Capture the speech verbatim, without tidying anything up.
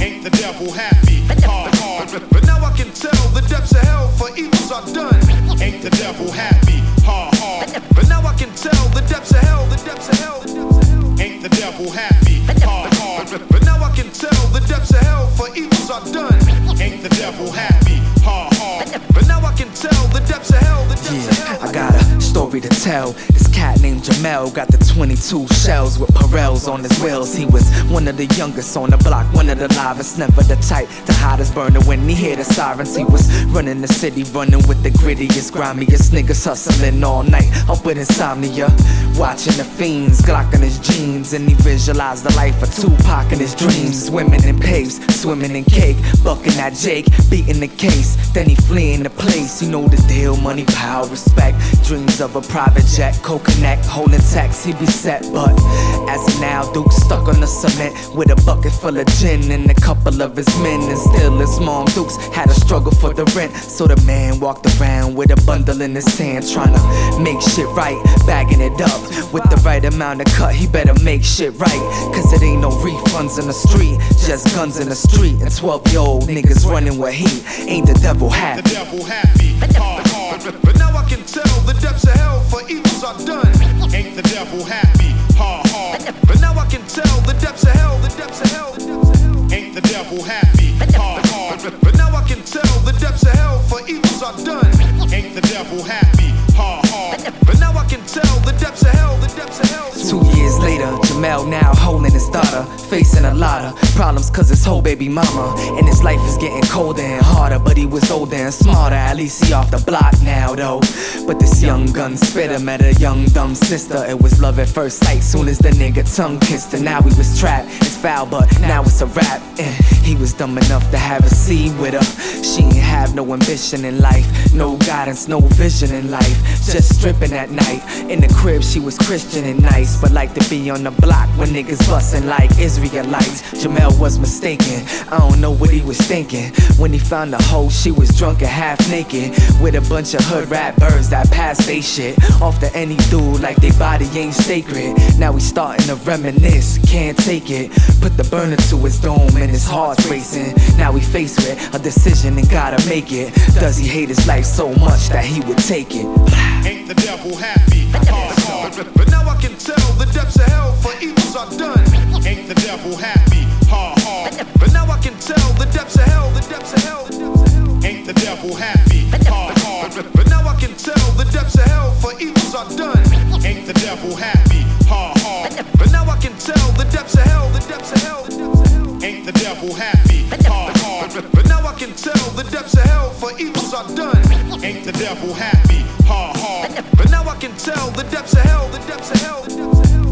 Ain't the devil happy? Hard, hard. But now I can tell the depths of hell for evils are done. Ain't the devil happy? Hard, hard. But now I can tell the depths of hell, the depths of hell. Ain't the devil happy? Hard, hard. But now I can tell the depths of hell for evils are done. Ain't the devil happy? Hard, hard. But now I can tell the depths of hell, the depths of hell. Yeah, I got a story to tell. This cat named Jamel got the twenty-two shells with Pirells on his wheels. He was one of the youngest on the block, one of the livest, never the type to hide his burner when he hear the sirens. He was running the city, running with the grittiest, grimiest niggas, hustling all night, up with insomnia, watching the fiends, Glock in his jeans, and he visualized the life of Tupac in his dreams. Swimming in paves, swimming in cake, bucking at Jake, beating the case, then he fleeing the place. You know the deal, money, power, respect, dreams of a private jet, co-connect, holding text, he be set. But as of now, Duke stuck on the cement with a bucket full of gin and a couple of his men, and still his mom Dukes had a struggle for the rent. So the man walked around with a bundle in his hand, trying to make shit right, bagging it up with the right amount of cut. He better make shit right, cause it ain't no refunds in the street, just guns in the street and twelve year old niggas running with heat. Ain't the devil happy? The devil happy? Hard, hard. But now I can tell the depths of hell for evils are done. Ain't the devil happy? Hard, hard. But now I can tell the depths of hell, the depths of hell. Ain't the devil happy? Hard, hard. But now I can tell the depths of hell for evils are done. Ain't the devil happy? Hard, hard. But now I can tell the depths of hell, the depths of hell. Two years later, Jamel now holding his daughter, facing a lot of problems cause his whole baby mama, and his life is getting colder and harder. But he was older and smarter, at least he off the block now though. But this young gun spitter met a young dumb sister. It was love at first sight, soon as the nigga tongue kissed her. Now he was trapped, it's foul but now it's a rap. And he was dumb enough to have a seed with her. She ain't have no ambition in life, no guidance, no vision in life, just stripping at night. In the crib she was Christian and nice, but like to be on the block when niggas bustin' like Israelites. Jamel was mistaken, I don't know what he was thinking when he found a hoe. She was drunk and half naked with a bunch of hood rat birds that pass they shit off to any dude like they body ain't sacred. Now he starting to reminisce, can't take it, put the burner to his dome and his heart's racing. Now he faced with a decision and gotta make it. Does he hate his life so much that he would take it? Ain't the devil happy? Hard, hard. But now I can tell the depths of hell for evils are done. Ain't the devil happy? Hard, hard. But now I can tell the depths of hell, the depths of hell. Ain't the devil happy? Hard, hard. But now I can tell the depths of hell for evils are done. Ain't the devil happy? Hard, hard. But now I can tell the depths of hell, the depths of hell. Ain't the devil happy? Hard, hard. But now I can tell the depths of hell for evils are done. Ain't the devil happy? Hard, hard. But now I can tell the depths of hell, the depths of hell.